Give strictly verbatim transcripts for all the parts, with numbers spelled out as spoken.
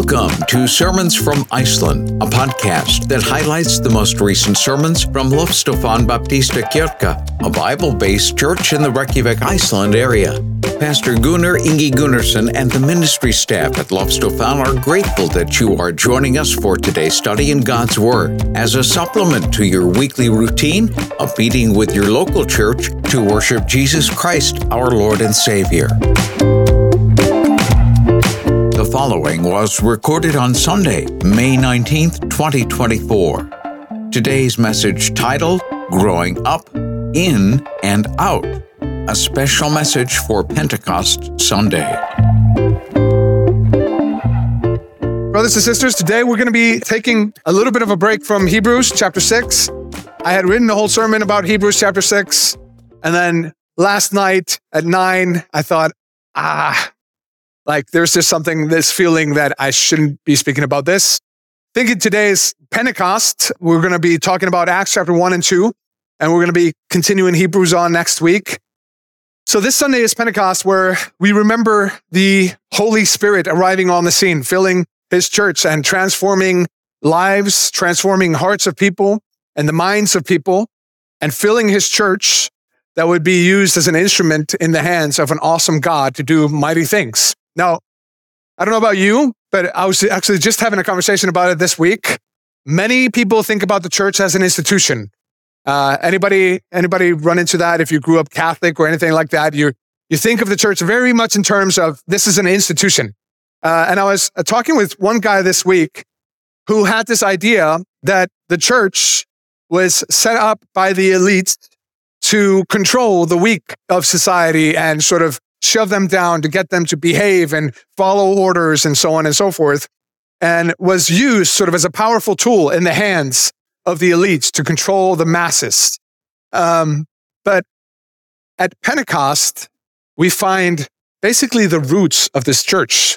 Welcome to Sermons from Iceland, a podcast that highlights the most recent sermons from Lofstofan Baptista Kirkja, a Bible-based church in the Reykjavik, Iceland area. Pastor Gunnar Ingi Gunnarsson and the ministry staff at Lofstofan are grateful that you are joining us for today's study in God's Word as a supplement to your weekly routine of meeting with your local church to worship Jesus Christ, our Lord and Savior. The following was recorded on Sunday, May nineteenth, twenty twenty-four. Today's message titled, Growing Up, In and Out, a special message for Pentecost Sunday. Brothers and sisters, today we're going to be taking a little bit of a break from Hebrews chapter six. I had written a whole sermon about Hebrews chapter six, and then last night at nine, I thought, ah, like there's just something, this feeling that I shouldn't be speaking about this. Thinking today's Pentecost, we're going to be talking about Acts chapter one and two, and we're going to be continuing Hebrews on next week. So this Sunday is Pentecost, where we remember the Holy Spirit arriving on the scene, filling his church and transforming lives, transforming hearts of people and the minds of people, and filling his church that would be used as an instrument in the hands of an awesome God to do mighty things. Now, I don't know about you, but I was actually just having a conversation about it this week. Many people think about the church as an institution. Uh, anybody, anybody run into that? If you grew up Catholic or anything like that, you you think of the church very much in terms of this is an institution. Uh, and I was uh, talking with one guy this week who had this idea that the church was set up by the elites to control the weak of society and sort of shove them down to get them to behave and follow orders and so on and so forth, and was used sort of as a powerful tool in the hands of the elites to control the masses. Um, but at Pentecost, we find basically the roots of this church.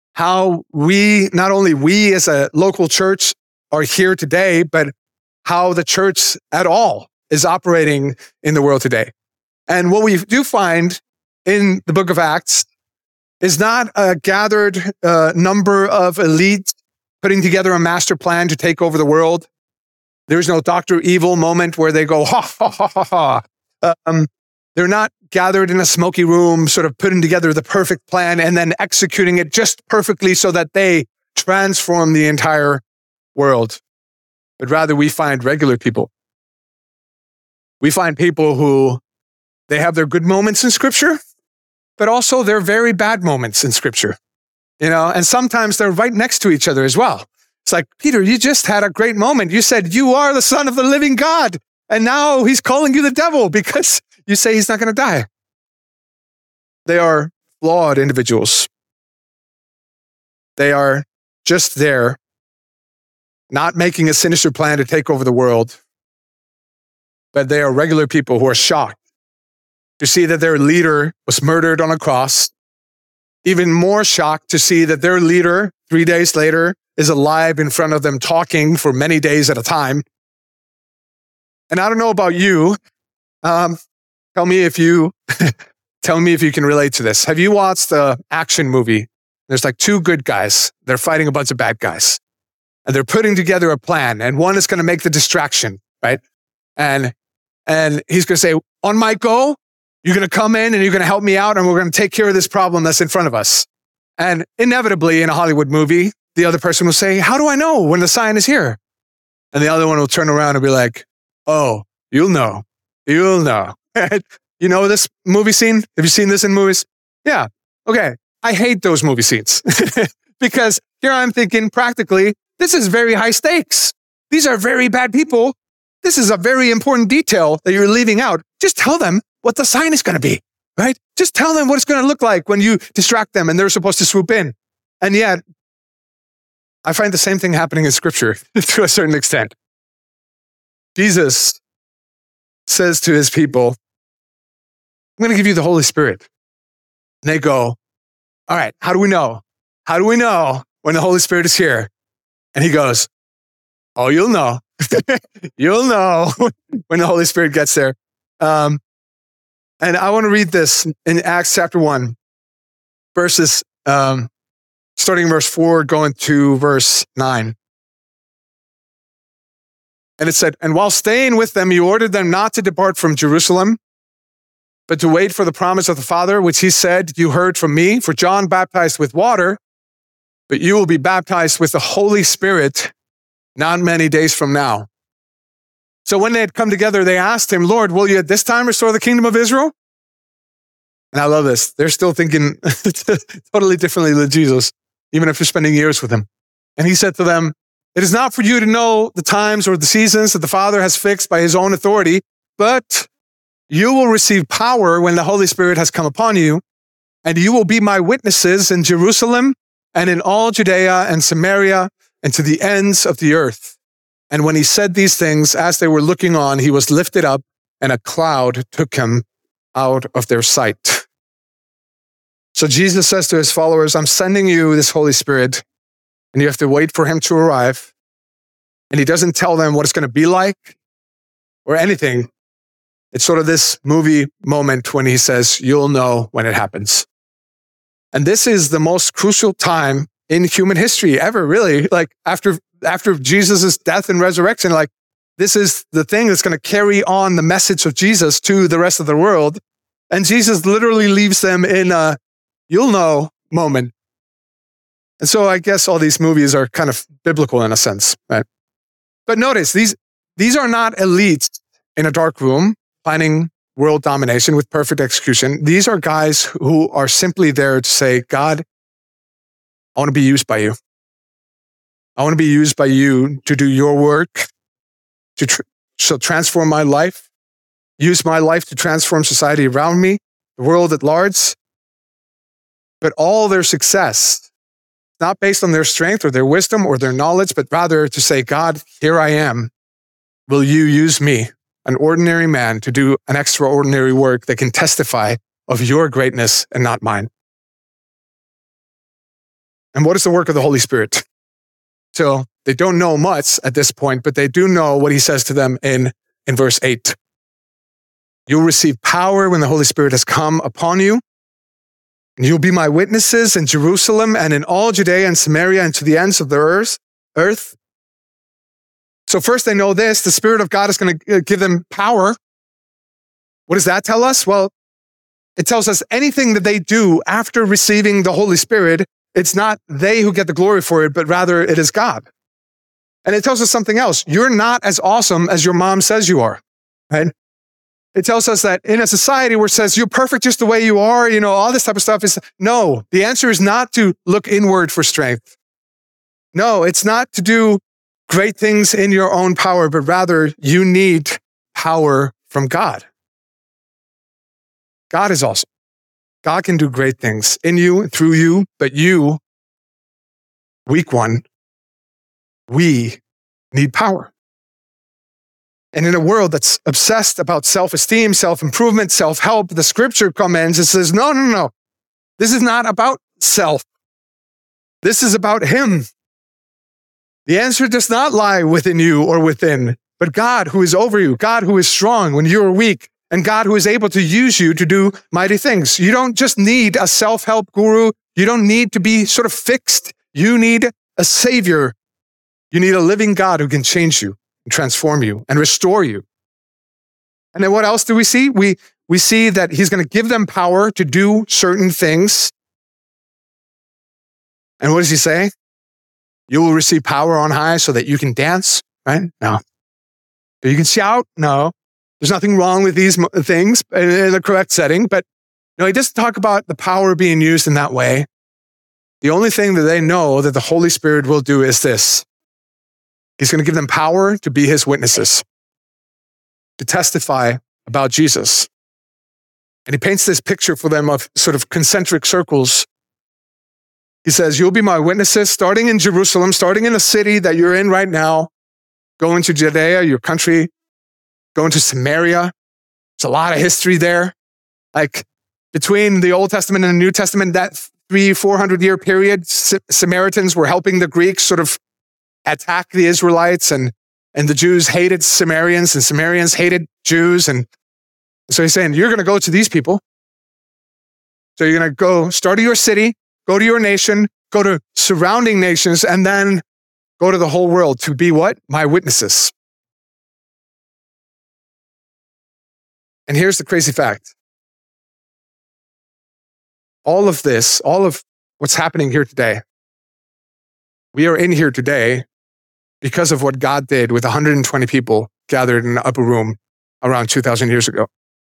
How we, not only we as a local church are here today, but how the church at all is operating in the world today. And what we do find in the book of Acts is not a gathered uh, number of elites putting together a master plan to take over the world. There's no Doctor Evil moment where they go, ha, ha, ha, ha, ha. Um, they're not gathered in a smoky room, sort of putting together the perfect plan and then executing it just perfectly so that they transform the entire world. But rather, we find regular people. We find people who, they have their good moments in Scripture, but also their very bad moments in Scripture. You know, and sometimes they're right next to each other as well. It's like, Peter, you just had a great moment. You said, you are the Son of the living God. And now he's calling you the devil because you say he's not going to die. They are flawed individuals. They are just there, not making a sinister plan to take over the world. But they are regular people who are shocked to see that their leader was murdered on a cross. Even more shocked to see that their leader, three days later, is alive in front of them talking for many days at a time. And I don't know about you. Um, tell me if you, tell me if you can relate to this. Have you watched the action movie? There's like two good guys. They're fighting a bunch of bad guys. And they're putting together a plan. And one is going to make the distraction, right? And, and he's going to say, on my go, you're going to come in and you're going to help me out and we're going to take care of this problem that's in front of us. And inevitably in a Hollywood movie, the other person will say, how do I know when the sign is here? And the other one will turn around and be like, oh, you'll know. You'll know. You know this movie scene? Have you seen this in movies? Yeah. Okay. I hate those movie scenes because here I'm thinking practically, this is very high stakes. These are very bad people. This is a very important detail that you're leaving out. Just tell them what the sign is going to be, right? Just tell them what it's going to look like when you distract them and they're supposed to swoop in. And yet, I find the same thing happening in Scripture to a certain extent. Jesus says to his people, I'm going to give you the Holy Spirit. And they go, all right, how do we know? How do we know when the Holy Spirit is here? And he goes, oh, you'll know. You'll know when the Holy Spirit gets there. Um, And I want to read this in Acts chapter one, verses um, starting verse four, going to verse nine. And it said, and while staying with them, he ordered them not to depart from Jerusalem, but to wait for the promise of the Father, which he said, you heard from me. For John baptized with water, but you will be baptized with the Holy Spirit not many days from now. So when they had come together, they asked him, Lord, will you at this time restore the kingdom of Israel? And I love this. They're still thinking totally differently than Jesus, even after spending years with him. And he said to them, it is not for you to know the times or the seasons that the Father has fixed by his own authority, but you will receive power when the Holy Spirit has come upon you, and you will be my witnesses in Jerusalem and in all Judea and Samaria and to the ends of the earth. And when he said these things, as they were looking on, he was lifted up, and a cloud took him out of their sight. So Jesus says to his followers, I'm sending you this Holy Spirit, and you have to wait for him to arrive. And he doesn't tell them what it's going to be like or anything. It's sort of this movie moment when he says, you'll know when it happens. And this is the most crucial time in human history ever, really. Like after, after Jesus' death and resurrection, like this is the thing that's going to carry on the message of Jesus to the rest of the world. And Jesus literally leaves them in a you'll know moment. And so I guess all these movies are kind of biblical in a sense, right? But notice, these, these are not elites in a dark room planning world domination with perfect execution. These are guys who are simply there to say, God, I want to be used by you. I want to be used by you to do your work, to tr- so transform my life, use my life to transform society around me, the world at large. But all their success, not based on their strength or their wisdom or their knowledge, but rather to say, God, here I am. Will you use me, an ordinary man, to do an extraordinary work that can testify of your greatness and not mine? And what is the work of the Holy Spirit? So they don't know much at this point, but they do know what he says to them in, in verse eight. You'll receive power when the Holy Spirit has come upon you. And you'll be my witnesses in Jerusalem and in all Judea and Samaria and to the ends of the earth. earth. So first they know this, the Spirit of God is going to give them power. What does that tell us? Well, it tells us anything that they do after receiving the Holy Spirit, it's not they who get the glory for it, but rather it is God. And it tells us something else. You're not as awesome as your mom says you are, right? It tells us that in a society where it says you're perfect just the way you are, you know, all this type of stuff is, no, the answer is not to look inward for strength. No, it's not to do great things in your own power, but rather you need power from God. God is awesome. God can do great things in you, through you, but you, weak one, we need power. And in a world that's obsessed about self-esteem, self-improvement, self-help, the scripture comments and says, no, no, no. This is not about self. This is about him. The answer does not lie within you or within, but God who is over you, God who is strong when you are weak, and God who is able to use you to do mighty things. You don't just need a self-help guru. You don't need to be sort of fixed. You need a savior. You need a living God who can change you, transform you, and restore you. And then what else do we see? We, we see that he's going to give them power to do certain things. And what does he say? You will receive power on high so that you can dance, right? No. So you can shout? No. There's nothing wrong with these things in the correct setting, but no, he doesn't talk about the power being used in that way. The only thing that they know that the Holy Spirit will do is this. He's going to give them power to be his witnesses, to testify about Jesus. And he paints this picture for them of sort of concentric circles. He says, you'll be my witnesses, starting in Jerusalem, starting in the city that you're in right now, going to Judea, your country, going to Samaria. There's a lot of history there. Like between the Old Testament and the New Testament, that three, four hundred year period, Samaritans were helping the Greeks sort of attack the Israelites, and, and the Jews hated Samaritans, and Samaritans hated Jews. And so he's saying, you're going to go to these people. So you're going to go start to your city, go to your nation, go to surrounding nations, and then go to the whole world to be what? My witnesses. And here's the crazy fact. All of this, all of what's happening here today, we are in here today because of what God did with one hundred twenty people gathered in the upper room around two thousand years ago.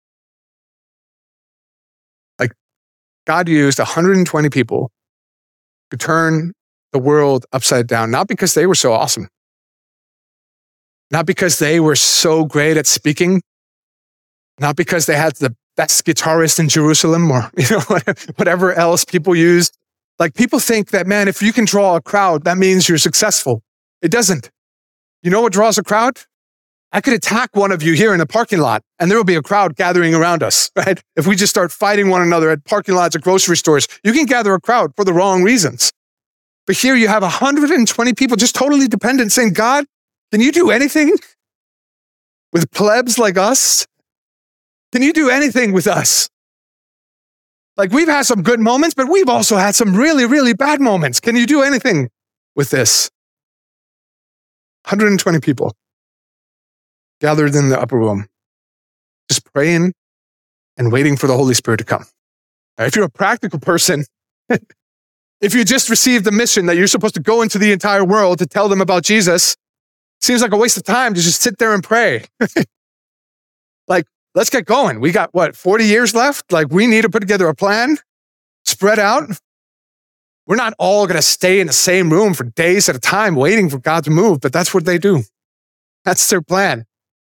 Like, God used one hundred twenty people to turn the world upside down, not because they were so awesome, not because they were so great at speaking, not because they had the best guitarist in Jerusalem or, you know, whatever else people use. Like, people think that, man, if you can draw a crowd, that means you're successful. It doesn't. You know what draws a crowd? I could attack one of you here in a parking lot and there will be a crowd gathering around us, right? If we just start fighting one another at parking lots at grocery stores, you can gather a crowd for the wrong reasons. But here you have one hundred twenty people just totally dependent saying, God, can you do anything with plebs like us? Can you do anything with us? Like, we've had some good moments, but we've also had some really, really bad moments. Can you do anything with this? one hundred twenty people gathered in the upper room, just praying and waiting for the Holy Spirit to come. Now, if you're a practical person, if you just received the mission that you're supposed to go into the entire world to tell them about Jesus, it seems like a waste of time to just sit there and pray. Like, let's get going. We got, what, forty years left? Like, we need to put together a plan, spread out. We're not all going to stay in the same room for days at a time waiting for God to move, but that's what they do. That's their plan.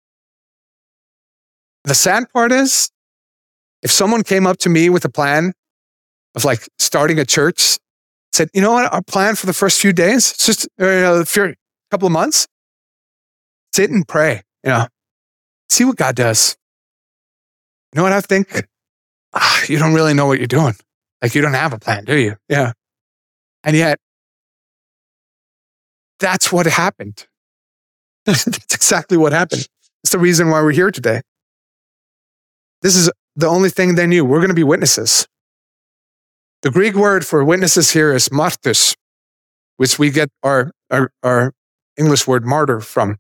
The sad part is, if someone came up to me with a plan of like starting a church, said, you know what, our plan for the first few days, it's just uh, for a couple of months, sit and pray, you know, see what God does. You know what I think? Ah, you don't really know what you're doing. Like, you don't have a plan, do you? Yeah. And yet, that's what happened. That's exactly what happened. It's the reason why we're here today. This is the only thing they knew. We're going to be witnesses. The Greek word for witnesses here is martys, which we get our, our, our English word martyr from.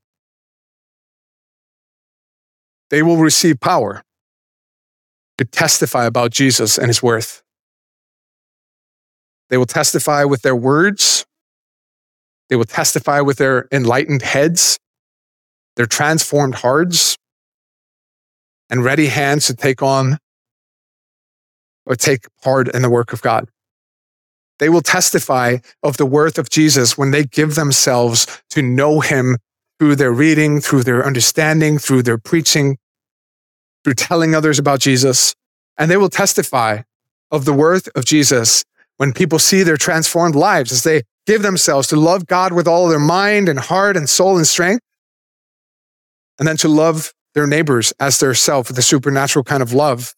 They will receive power to testify about Jesus and his worth. They will testify with their words. They will testify with their enlightened heads, their transformed hearts, and ready hands to take on or take part in the work of God. They will testify of the worth of Jesus when they give themselves to know him through their reading, through their understanding, through their preaching, through telling others about Jesus. And they will testify of the worth of Jesus when people see their transformed lives as they give themselves to love God with all their mind and heart and soul and strength, and then to love their neighbors as their self with a supernatural kind of love.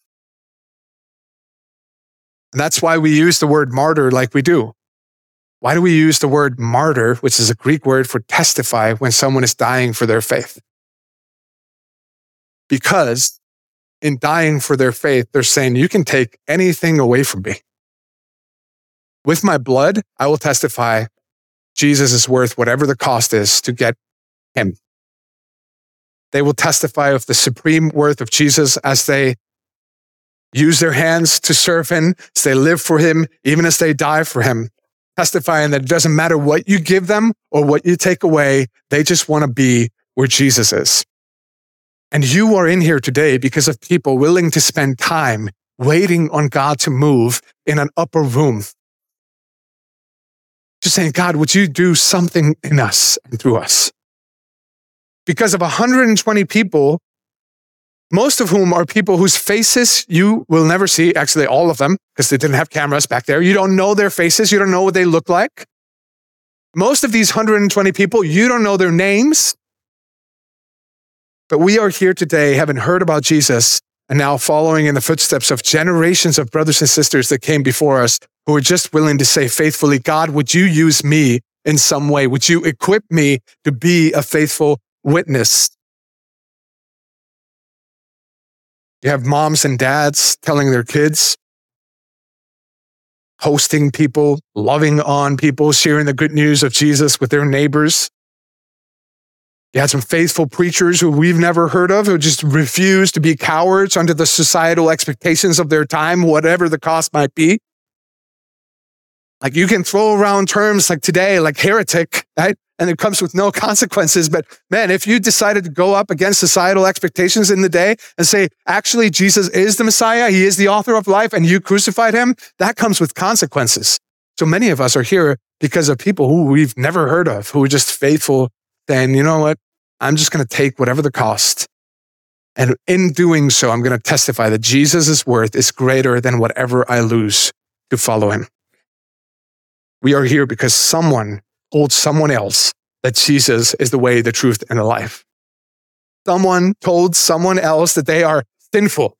And that's why we use the word martyr like we do. Why do we use the word martyr, which is a Greek word for testify, when someone is dying for their faith? Because in dying for their faith, they're saying, you can take anything away from me. With my blood, I will testify Jesus is worth whatever the cost is to get him. They will testify of the supreme worth of Jesus as they use their hands to serve him, as they live for him, even as they die for him, testifying that it doesn't matter what you give them or what you take away, they just want to be where Jesus is. And you are in here today because of people willing to spend time waiting on God to move in an upper room. Just saying, God, would you do something in us and through us? Because of one hundred twenty people, most of whom are people whose faces you will never see, actually all of them, because they didn't have cameras back there. You don't know their faces. You don't know what they look like. Most of these one hundred twenty people, you don't know their names. But we are here today, having heard about Jesus, and now following in the footsteps of generations of brothers and sisters that came before us, who are just willing to say faithfully, God, would you use me in some way? Would you equip me to be a faithful witness? You have moms and dads telling their kids, hosting people, loving on people, sharing the good news of Jesus with their neighbors. You had some faithful preachers who we've never heard of, who just refused to be cowards under the societal expectations of their time, whatever the cost might be. Like you can throw around terms like today, like heretic, right? And it comes with no consequences. But man, if you decided to go up against societal expectations in the day and say, actually, Jesus is the Messiah, he is the author of life, and you crucified him, that comes with consequences. So many of us are here because of people who we've never heard of, who are just faithful, saying, you know what, I'm just going to take whatever the cost. And in doing so, I'm going to testify that Jesus' worth is greater than whatever I lose to follow him. We are here because someone told someone else that Jesus is the way, the truth, and the life. Someone told someone else that they are sinful.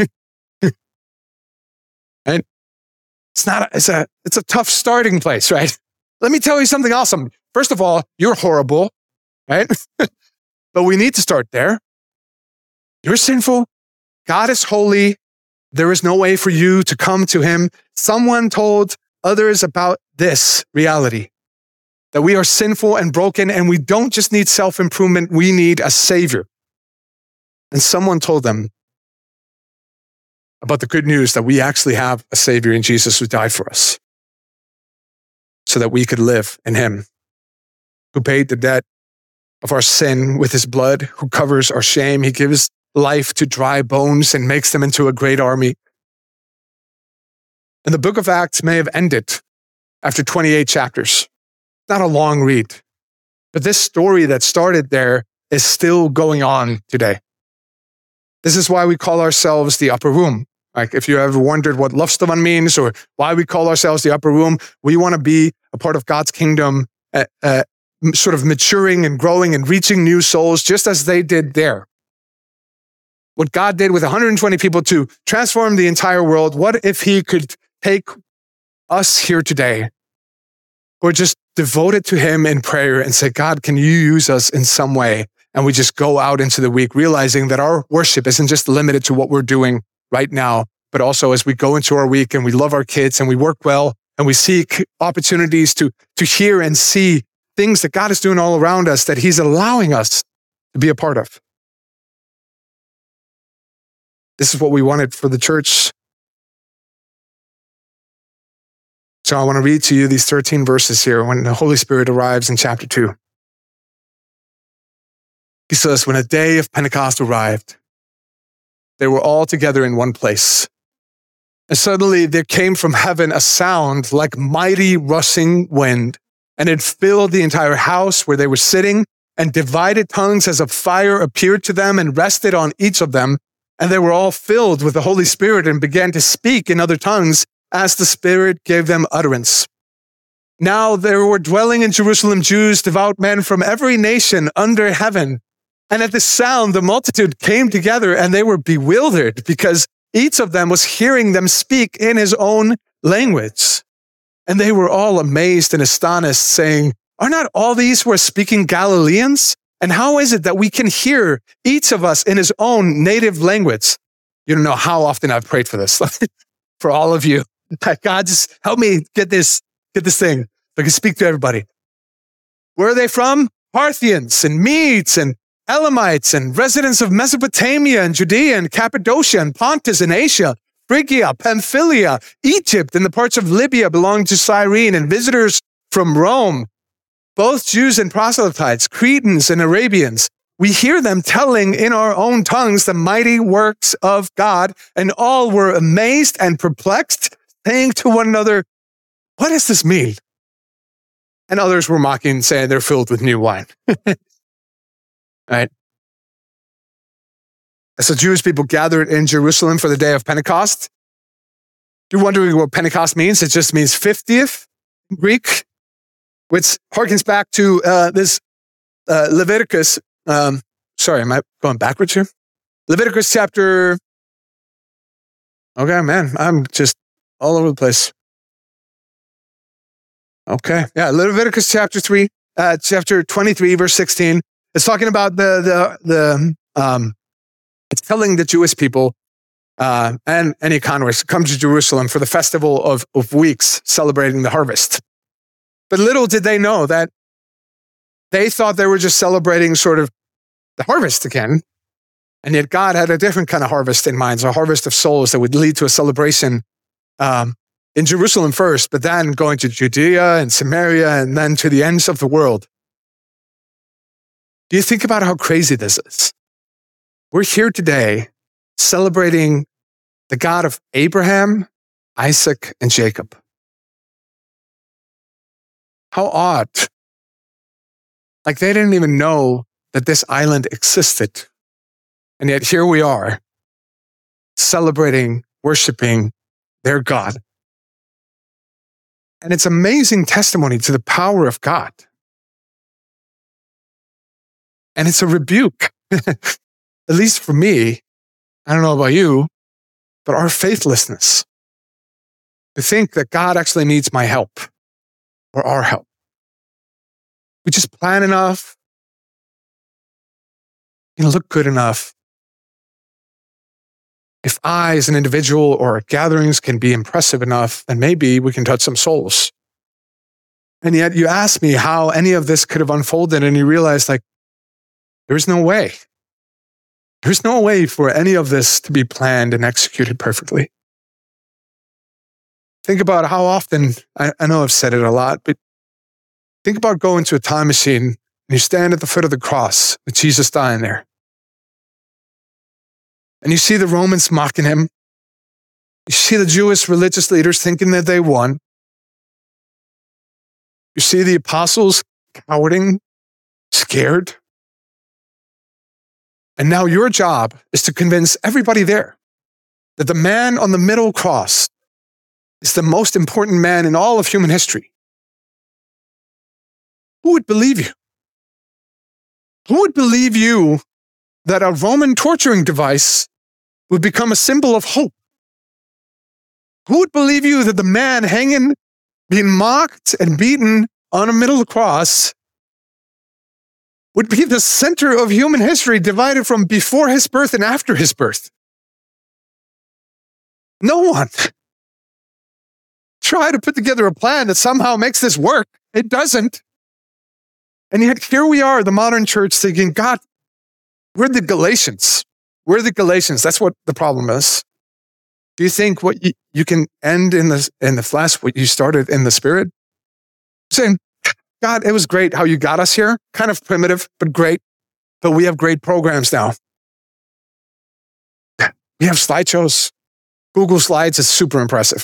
And it's not, it's a, it's a tough starting place, right? Let me tell you something awesome. First of all, you're horrible, right? But we need to start there. You're sinful. God is holy. There is no way for you to come to him. Someone told others about this reality, that we are sinful and broken, and we don't just need self-improvement, we need a savior. And someone told them about the good news that we actually have a savior in Jesus who died for us so that we could live in him, who paid the debt of our sin with his blood, who covers our shame. He gives life to dry bones and makes them into a great army. And the book of Acts may have ended after twenty-eight chapters. Not a long read, but this story that started there is still going on today. This is why we call ourselves the Upper Room. Like if you ever wondered what Lofstofan means or why we call ourselves the Upper Room, we want to be a part of God's kingdom, uh, uh, sort of maturing and growing and reaching new souls just as they did there. What God did with one hundred twenty people to transform the entire world, what if he could take us here today or just devoted to him in prayer and say, God, can you use us in some way? And we just go out into the week realizing that our worship isn't just limited to what we're doing right now, but also as we go into our week and we love our kids and we work well and we seek opportunities to, to hear and see things that God is doing all around us that he's allowing us to be a part of. This is what we wanted for the church. So I want to read to you these thirteen verses here when the Holy Spirit arrives in chapter two. He says, when a day of Pentecost arrived, they were all together in one place. And suddenly there came from heaven a sound like mighty rushing wind, and it filled the entire house where they were sitting, and divided tongues as of fire appeared to them and rested on each of them. And they were all filled with the Holy Spirit and began to speak in other tongues as the Spirit gave them utterance. Now there were dwelling in Jerusalem Jews, devout men from every nation under heaven. And at the sound, the multitude came together and they were bewildered because each of them was hearing them speak in his own language. And they were all amazed and astonished, saying, are not all these who are speaking Galileans? And how is it that we can hear each of us in his own native language? You don't know how often I've prayed for this, for all of you. God, just help me get this, get this thing so I can speak to everybody. Where are they from? Parthians and Medes and Elamites and residents of Mesopotamia and Judea and Cappadocia and Pontus and Asia, Phrygia, Pamphylia, Egypt, and the parts of Libya belonging to Cyrene, and visitors from Rome, both Jews and proselytes, Cretans and Arabians. We hear them telling in our own tongues the mighty works of God, and all were amazed and perplexed, saying to one another, what does this mean? And others were mocking, saying they're filled with new wine. Right? As the Jewish people gathered in Jerusalem for the day of Pentecost, you're wondering what Pentecost means? It just means fiftieth in Greek, which harkens back to uh, this uh, Leviticus. Um, sorry, am I going backwards here? Leviticus chapter. Okay, man, I'm just all over the place. Okay, yeah, Leviticus chapter three, uh, chapter twenty-three, verse sixteen. It's talking about the the the. Um, it's telling the Jewish people uh, and any converts come to Jerusalem for the festival of, of weeks celebrating the harvest. But little did they know that they thought they were just celebrating sort of the harvest again. And yet God had a different kind of harvest in mind, a harvest of souls that would lead to a celebration um, in Jerusalem first, but then going to Judea and Samaria and then to the ends of the world. Do you think about how crazy this is? We're here today celebrating the God of Abraham, Isaac, and Jacob. How odd. Like they didn't even know that this island existed. And yet here we are celebrating, worshiping their God. And it's amazing testimony to the power of God. And it's a rebuke, at least for me. I don't know about you, but our faithlessness to think that God actually needs my help or our help. We just plan enough, you know, look good enough. If I, as an individual or at gatherings, can be impressive enough, then maybe we can touch some souls. And yet you ask me how any of this could have unfolded, and you realize, like, there's no way. There's no way for any of this to be planned and executed perfectly. Think about how often, I, I know I've said it a lot, but think about going to a time machine and you stand at the foot of the cross with Jesus dying there. And you see the Romans mocking him. You see the Jewish religious leaders thinking that they won. You see the apostles cowering, scared. And now your job is to convince everybody there that the man on the middle cross is the most important man in all of human history. Who would believe you? Who would believe you that a Roman torturing device would become a symbol of hope? Who would believe you that the man hanging, being mocked and beaten on a middle cross would be the center of human history, divided from before his birth and after his birth? No one. Try to put together a plan that somehow makes this work. It doesn't. And yet here we are, the modern church, thinking, God, we're the Galatians. We're the Galatians. That's what the problem is. Do you think what you, you can end in the, in the flesh, what you started in the spirit? Saying, God, it was great how you got us here. Kind of primitive, but great. But we have great programs now. We have slideshows. Google Slides is super impressive.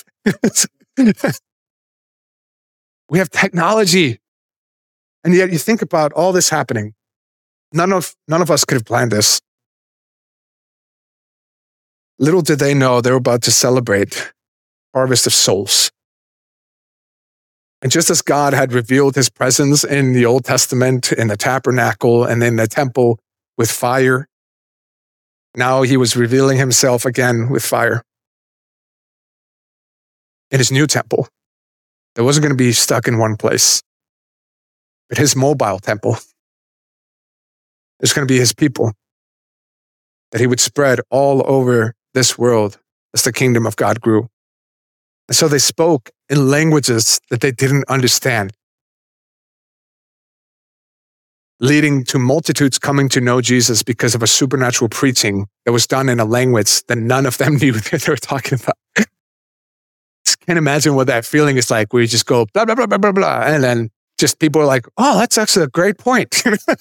We have technology. And yet you think about all this happening. None of, none of us could have planned this. Little did they know they were about to celebrate harvest of souls. And just as God had revealed his presence in the Old Testament, in the tabernacle and in the temple with fire, now he was revealing himself again with fire in his new temple that wasn't going to be stuck in one place, but his mobile temple. It's going to be his people that he would spread all over this world as the kingdom of God grew. And so they spoke in languages that they didn't understand, leading to multitudes coming to know Jesus because of a supernatural preaching that was done in a language that none of them knew what they were talking about. Just can't imagine what that feeling is like, where you just go blah, blah, blah, blah, blah, blah, and then just people are like, oh, that's actually a great point.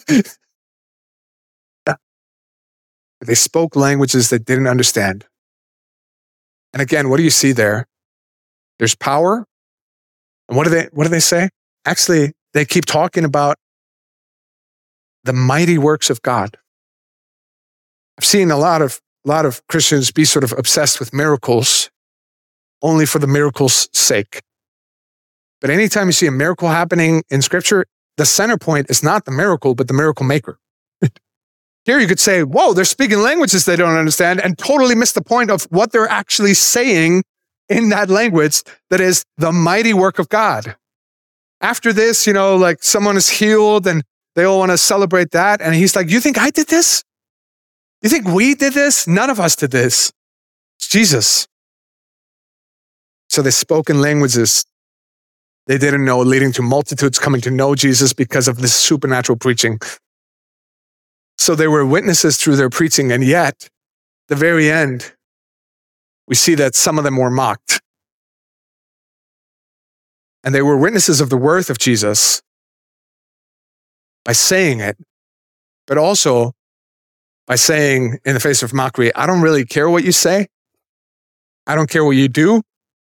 They spoke languages they didn't understand. And again, what do you see there? There's power. And what do they, what do they say? Actually, they keep talking about the mighty works of God. I've seen a lot of, a lot of Christians be sort of obsessed with miracles only for the miracle's sake. But anytime you see a miracle happening in Scripture, the center point is not the miracle, but the miracle maker. Here you could say, whoa, they're speaking languages they don't understand, and totally miss the point of what they're actually saying in that language, that is the mighty work of God. After this, you know, like someone is healed and they all want to celebrate that. And he's like, you think I did this? You think we did this? None of us did this. It's Jesus. So they spoke in languages they didn't know, leading to multitudes coming to know Jesus because of this supernatural preaching. So they were witnesses through their preaching, and yet, at the very end, we see that some of them were mocked. And they were witnesses of the worth of Jesus by saying it, but also by saying in the face of mockery, I don't really care what you say. I don't care what you do.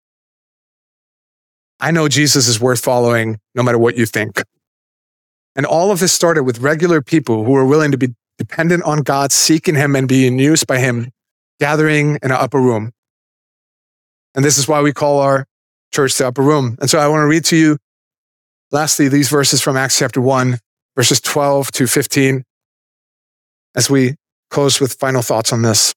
I know Jesus is worth following no matter what you think. And all of this started with regular people who were willing to be dependent on God, seeking him and being used by him, gathering in an upper room. And this is why we call our church the upper room. And so I want to read to you, lastly, these verses from Acts chapter one, verses twelve to fifteen, as we close with final thoughts on this.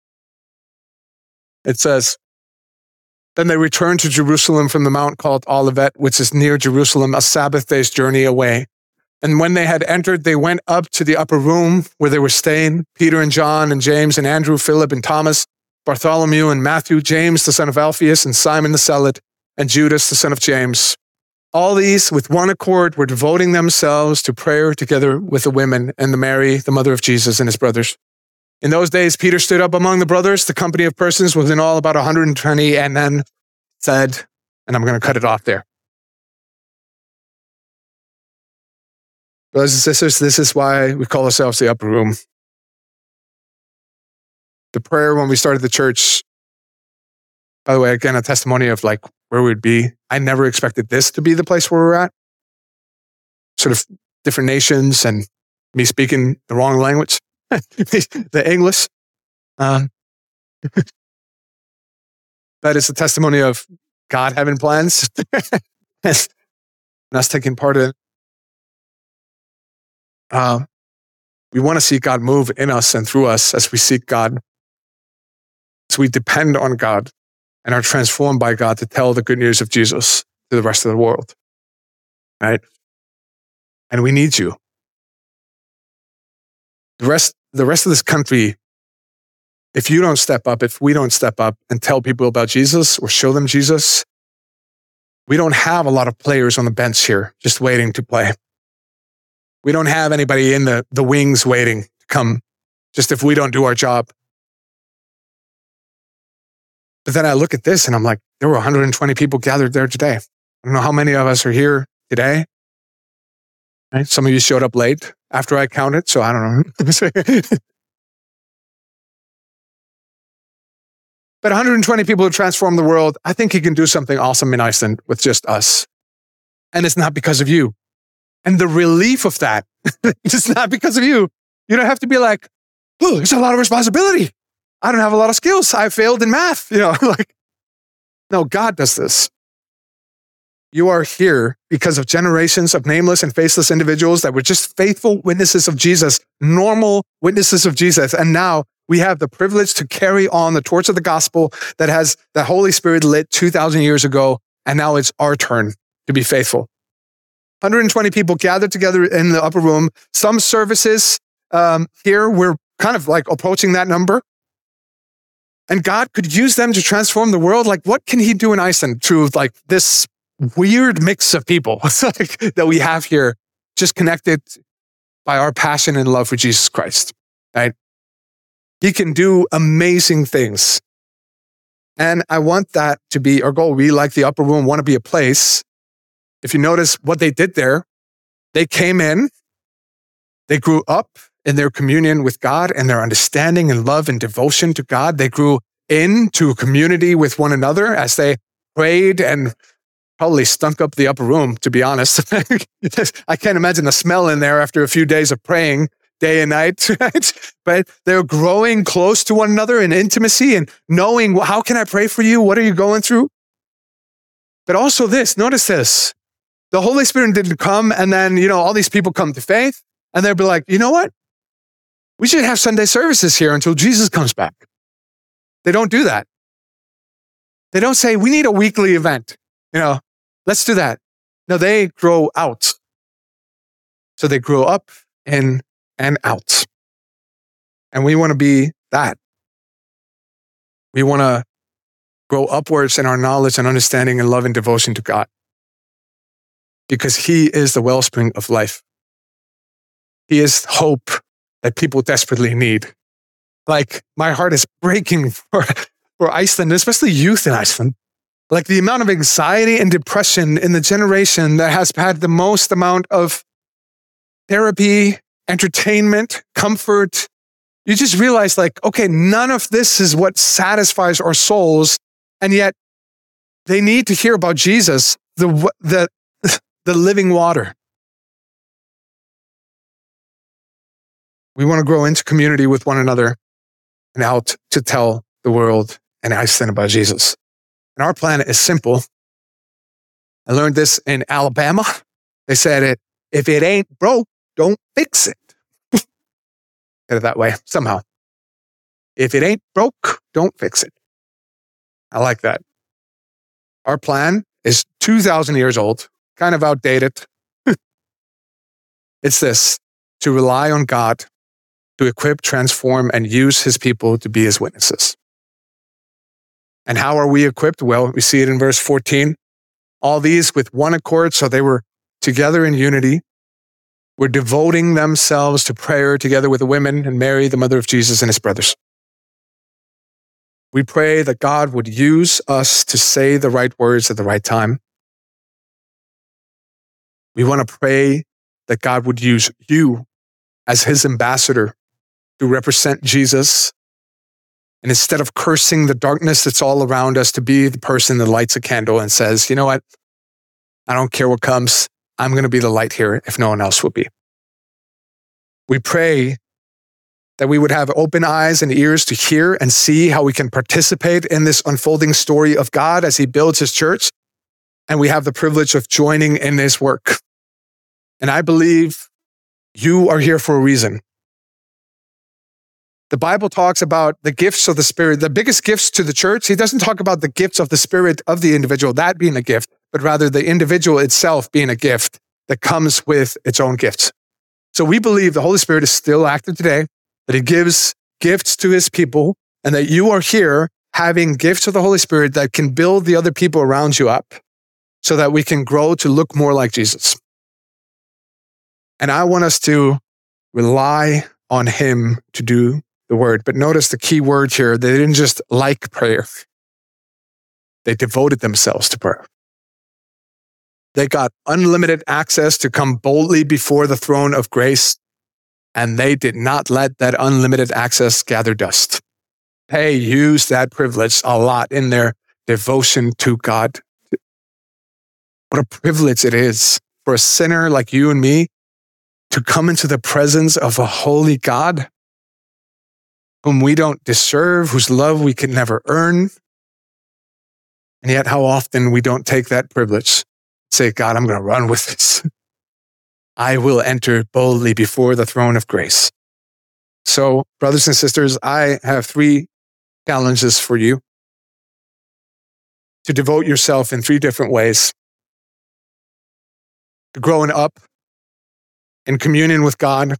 It says, then they returned to Jerusalem from the mount called Olivet, which is near Jerusalem, a Sabbath day's journey away. And when they had entered, they went up to the upper room where they were staying, Peter and John and James and Andrew, Philip and Thomas, Bartholomew and Matthew, James, the son of Alphaeus, and Simon the Zealot, and Judas, the son of James. All these, with one accord, were devoting themselves to prayer together with the women and the Mary, the mother of Jesus, and his brothers. In those days, Peter stood up among the brothers. The company of persons was in all about one hundred twenty, and then said, and I'm going to cut it off there. Brothers and sisters, this is why we call ourselves the upper room. The prayer when we started the church, by the way, again, a testimony of like where we'd be. I never expected this to be the place where we're at. Sort of different nations and me speaking the wrong language. The English. Um, that is a testimony of God having plans and us taking part in it. Uh, we want to see God move in us and through us as we seek God. So we depend on God and are transformed by God to tell the good news of Jesus to the rest of the world. Right? And we need you. The rest, the rest of this country, if you don't step up, if we don't step up and tell people about Jesus or show them Jesus, we don't have a lot of players on the bench here just waiting to play. We don't have anybody in the, the wings waiting to come just if we don't do our job. But then I look at this and I'm like, there were one hundred twenty people gathered there today. I don't know how many of us are here today. Right? Some of you showed up late after I counted, so I don't know. But one hundred twenty people who transform the world, I think he can do something awesome in Iceland with just us. And it's not because of you. And the relief of that, it's not because of you. You don't have to be like, oh, it's a lot of responsibility. I don't have a lot of skills. I failed in math. You know, like, no, God does this. You are here because of generations of nameless and faceless individuals that were just faithful witnesses of Jesus, normal witnesses of Jesus. And now we have the privilege to carry on the torch of the gospel that has the Holy Spirit lit two thousand years ago. And now it's our turn to be faithful. one hundred twenty people gathered together in the upper room. Some services um, here, we're kind of like approaching that number. And God could use them to transform the world. Like, what can he do in Iceland through like this weird mix of people that we have here, just connected by our passion and love for Jesus Christ, right? He can do amazing things. And I want that to be our goal. We, like the upper room, want to be a place. If you notice what they did there, they came in, they grew up in their communion with God and their understanding and love and devotion to God. They grew into a community with one another as they prayed and probably stunk up the upper room, to be honest. I can't imagine the smell in there after a few days of praying day and night, right? But they're growing close to one another in intimacy and knowing, well, how can I pray for you? What are you going through? But also this, notice this. The Holy Spirit didn't come and then, you know, all these people come to faith and they'll be like, you know what? We should have Sunday services here until Jesus comes back. They don't do that. They don't say, we need a weekly event. You know, let's do that. No, they grow out. So they grow up in and out. And we want to be that. We want to grow upwards in our knowledge and understanding and love and devotion to God, because he is the wellspring of life. He is hope that people desperately need. Like, my heart is breaking for, for Iceland, especially youth in Iceland. Like, the amount of anxiety and depression in the generation that has had the most amount of therapy, entertainment, comfort. You just realize, like, okay, none of this is what satisfies our souls. And yet they need to hear about Jesus, the, the, the living water. We want to grow into community with one another and out to tell the world and Iceland about Jesus. And our plan is simple. I learned this in Alabama. They said, it, if it ain't broke, don't fix it. Get it that way, somehow. If it ain't broke, don't fix it. I like that. Our plan is two thousand years old, kind of outdated. It's this: to rely on God to equip, transform, and use his people to be his witnesses. And how are we equipped? Well, we see it in verse fourteen. All these with one accord, so they were together in unity, were devoting themselves to prayer together with the women and Mary, the mother of Jesus, and his brothers. We pray that God would use us to say the right words at the right time. We want to pray that God would use you as his ambassador to represent Jesus. And instead of cursing the darkness that's all around us, to be the person that lights a candle and says, you know what? I don't care what comes. I'm going to be the light here if no one else will be. We pray that we would have open eyes and ears to hear and see how we can participate in this unfolding story of God as he builds his church. And we have the privilege of joining in this work. And I believe you are here for a reason. The Bible talks about the gifts of the Spirit, the biggest gifts to the church. He doesn't talk about the gifts of the Spirit of the individual, that being a gift, but rather the individual itself being a gift that comes with its own gifts. So we believe the Holy Spirit is still active today, that he gives gifts to his people, and that you are here having gifts of the Holy Spirit that can build the other people around you up so that we can grow to look more like Jesus. And I want us to rely on him to do the word. But notice the key word here. They didn't just like prayer. They devoted themselves to prayer. They got unlimited access to come boldly before the throne of grace, and they did not let that unlimited access gather dust. They used that privilege a lot in their devotion to God. What a privilege it is for a sinner like you and me to come into the presence of a holy God whom we don't deserve, whose love we can never earn. And yet how often we don't take that privilege, say, God, I'm going to run with this. I will enter boldly before the throne of grace. So, brothers and sisters, I have three challenges for you to devote yourself in three different ways. To growing up in communion with God.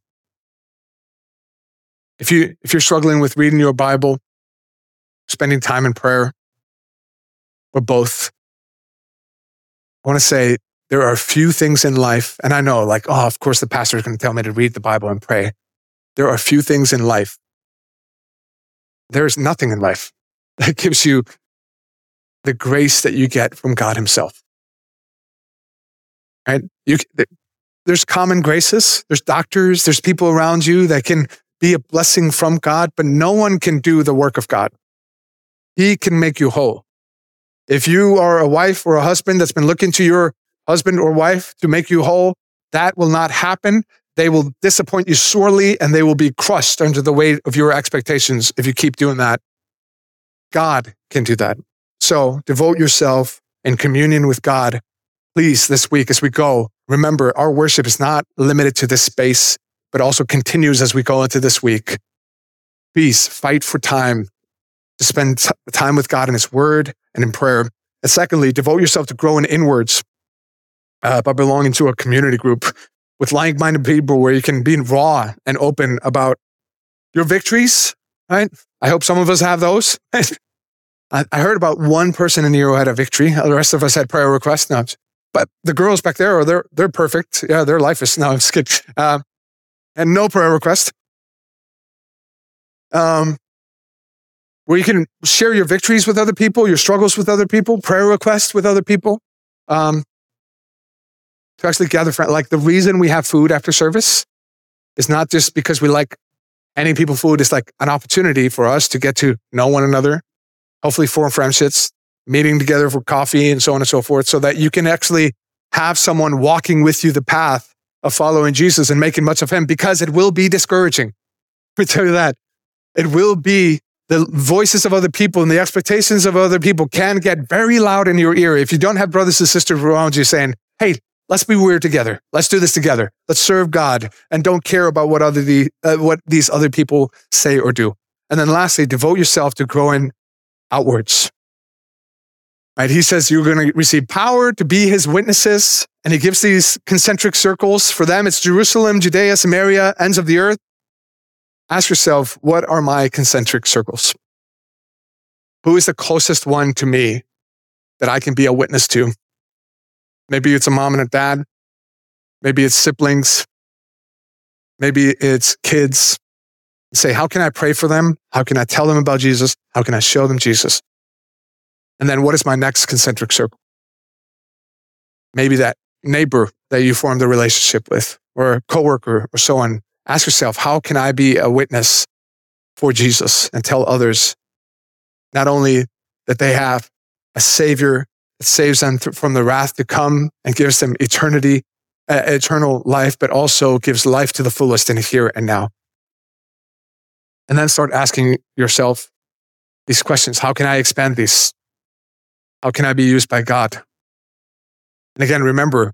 If you, if you're struggling with reading your Bible, spending time in prayer, or both, I want to say there are a few things in life, and I know, like, oh, of course the pastor is going to tell me to read the Bible and pray. There are a few things in life. There's nothing in life that gives you the grace that you get from God himself. Right? You, there's common graces. There's doctors. There's people around you that can be a blessing from God, but no one can do the work of God. He can make you whole. If you are a wife or a husband that's been looking to your husband or wife to make you whole, that will not happen. They will disappoint you sorely, and they will be crushed under the weight of your expectations if you keep doing that. God can do that. So devote yourself in communion with God. Please, this week as we go, remember our worship is not limited to this space, but also continues as we go into this week. Please fight for time to spend t- time with God in his word and in prayer. And secondly, devote yourself to growing inwards uh, by belonging to a community group with like-minded people where you can be raw and open about your victories, right? I hope some of us have those. I, I heard about one person in here who had a victory. The rest of us had prayer requests. No, but the girls back there, are they're they're perfect. Yeah, their life is no, I'm just kidding. Uh, and no prayer request. Um, where you can share your victories with other people, your struggles with other people, prayer requests with other people. Um, to actually gather friends. Like the reason we have food after service is not just because we like handing people food. It's like an opportunity for us to get to know one another, hopefully form friendships, meeting together for coffee and so on and so forth, so that you can actually have someone walking with you the path of following Jesus and making much of him, because it will be discouraging. Let me tell you that. It will be. The voices of other people and the expectations of other people can get very loud in your ear if you don't have brothers and sisters around you saying, hey, let's be weird together. Let's do this together. Let's serve God and don't care about what other the uh, what these other people say or do. And then lastly, devote yourself to growing outwards. Right? He says you're going to receive power to be his witnesses, and he gives these concentric circles. For them, it's Jerusalem, Judea, Samaria, ends of the earth. Ask yourself, what are my concentric circles? Who is the closest one to me that I can be a witness to? Maybe it's a mom and a dad. Maybe it's siblings. Maybe it's kids. Say, how can I pray for them? How can I tell them about Jesus? How can I show them Jesus? And then what is my next concentric circle? Maybe that neighbor that you formed a relationship with, or a coworker, or so on. Ask yourself, how can I be a witness for Jesus and tell others not only that they have a Savior that saves them th- from the wrath to come and gives them eternity, uh, eternal life, but also gives life to the fullest in here and now. And then start asking yourself these questions. How can I expand these? How can I be used by God? And again, remember,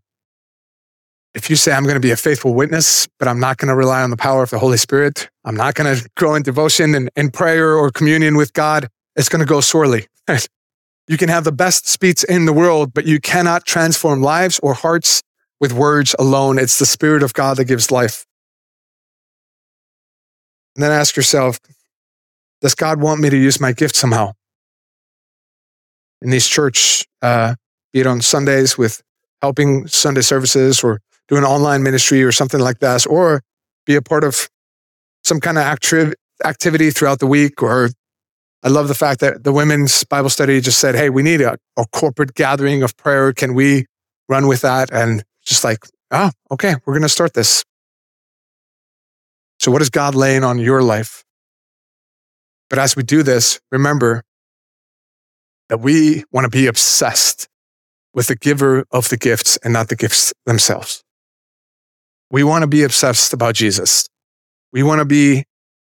if you say, I'm going to be a faithful witness, but I'm not going to rely on the power of the Holy Spirit, I'm not going to grow in devotion and in prayer or communion with God, it's going to go sorely. You can have the best speech in the world, but you cannot transform lives or hearts with words alone. It's the Spirit of God that gives life. And then ask yourself, does God want me to use my gift somehow? In these church, uh, be it on Sundays with helping Sunday services, or do an online ministry or something like that, or be a part of some kind of acti- activity throughout the week. Or I love the fact that the women's Bible study just said, hey, we need a, a corporate gathering of prayer. Can we run with that? And just like, oh, okay, we're going to start this. So what is God laying on your life? But as we do this, remember that we want to be obsessed with the giver of the gifts and not the gifts themselves. We want to be obsessed about Jesus. We want to be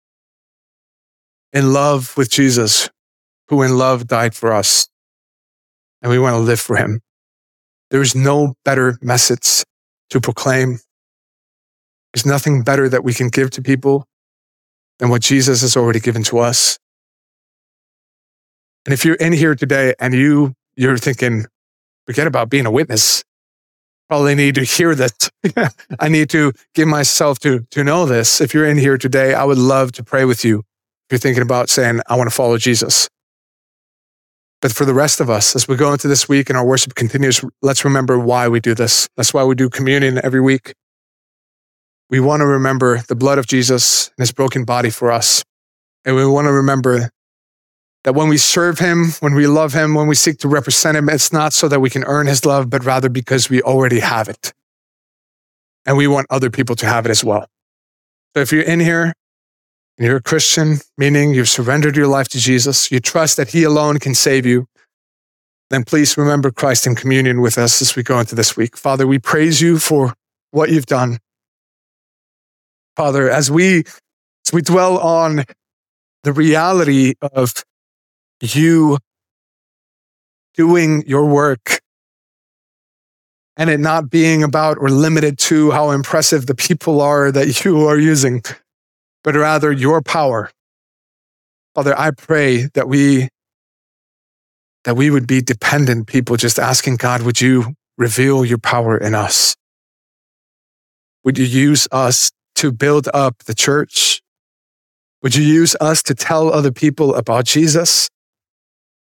in love with Jesus, who in love died for us. And we want to live for him. There is no better message to proclaim. There's nothing better that we can give to people than what Jesus has already given to us. And if you're in here today and you, you're thinking, forget about being a witness. Probably need to hear this. I need to give myself to, to know this. If you're in here today, I would love to pray with you. If you're thinking about saying, I want to follow Jesus. But for the rest of us, as we go into this week and our worship continues, let's remember why we do this. That's why we do communion every week. We want to remember the blood of Jesus and his broken body for us. And we want to remember that when we serve him, when we love him, when we seek to represent him, it's not so that we can earn his love, but rather because we already have it. And we want other people to have it as well. So if you're in here and you're a Christian, meaning you've surrendered your life to Jesus, you trust that he alone can save you, then please remember Christ in communion with us as we go into this week. Father, we praise you for what you've done. Father, as we, as we dwell on the reality of you doing your work and it not being about or limited to how impressive the people are that you are using, but rather your power. Father, I pray that we, that we would be dependent people, just asking God, would you reveal your power in us? Would you use us to build up the church? Would you use us to tell other people about Jesus?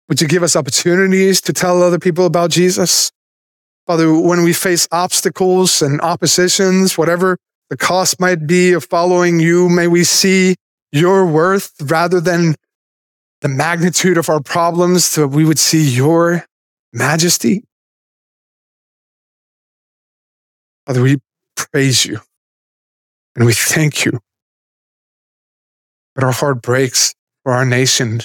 Would you give us opportunities to tell other people about Jesus? Father, when we face obstacles and oppositions, whatever the cost might be of following you, may we see your worth rather than the magnitude of our problems, so we would see your majesty. Father, we praise you and we thank you. But our heart breaks for our nation.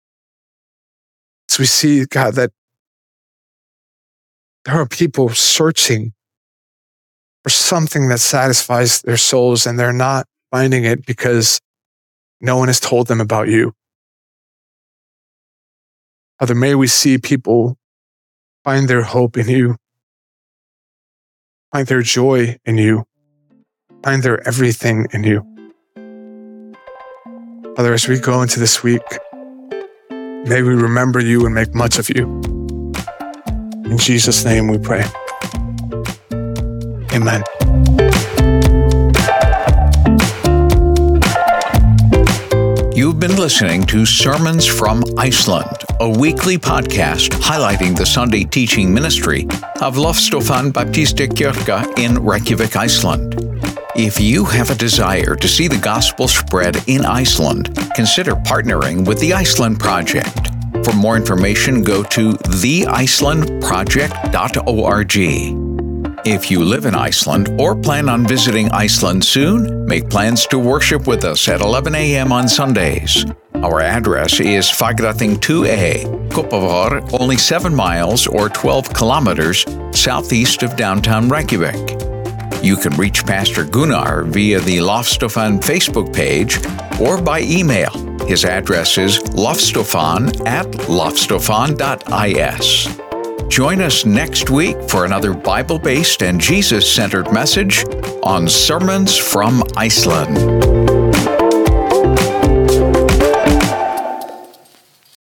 As we see, God, that there are people searching for something that satisfies their souls, and they're not finding it because no one has told them about you. Father, may we see people find their hope in you, find their joy in you, find their everything in you. Father, as we go into this week, may we remember you and make much of you. In Jesus' name we pray. Amen. You've been listening to Sermons from Iceland, a weekly podcast highlighting the Sunday teaching ministry of Lofstofan Baptistakirkja in Reykjavik, Iceland. If you have a desire to see the gospel spread in Iceland, consider partnering with the Iceland Project. For more information, go to the iceland project dot org. If you live in Iceland or plan on visiting Iceland soon, make plans to worship with us at eleven a.m. on Sundays. Our address is Fagrathing two A, Kópavogur, only seven miles or twelve kilometers southeast of downtown Reykjavik. You can reach Pastor Gunnar via the Lofstofan Facebook page or by email. His address is lofstofan at lofstofan dot is. Join us next week for another Bible-based and Jesus-centered message on Sermons from Iceland.